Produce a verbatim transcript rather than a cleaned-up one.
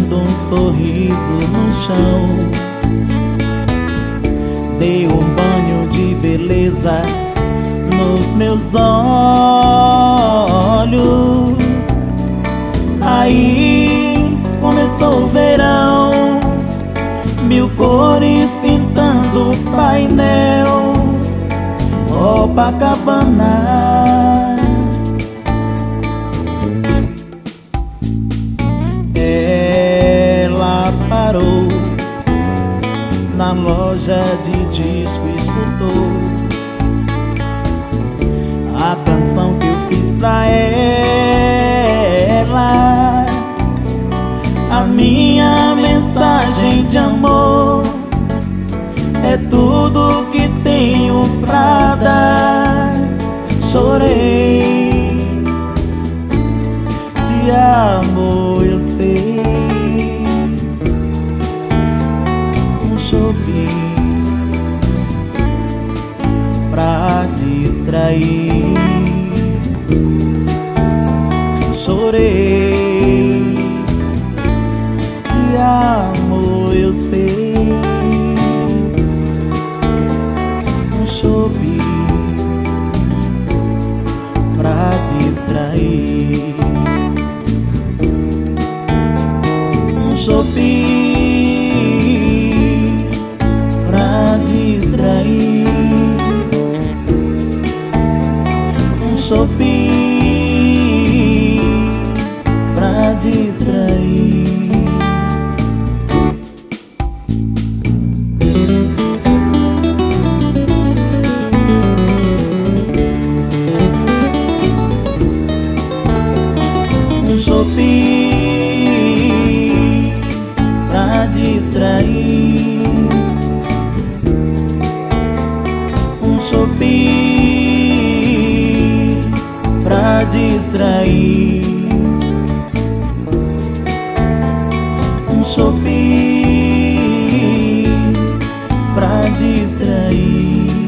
deixando um sorriso no chão. Dei um banho de beleza nos meus olhos. Aí começou o verão, mil cores pintando o painel. Copacabana, ela parou na loja de disco e escutou a canção que eu fiz pra ela, a minha mensagem de amor. É tudo que tenho pra dar. Chorei de amor, eu sei. Um shopping pra distrair. Chorei de amor, eu sei. Um shopping pra distrair. Um shopping pra distrair. Um shopping pra distrair. Um shopping pra distrair. Um shopping pra distrair. Um shopping pra distrair.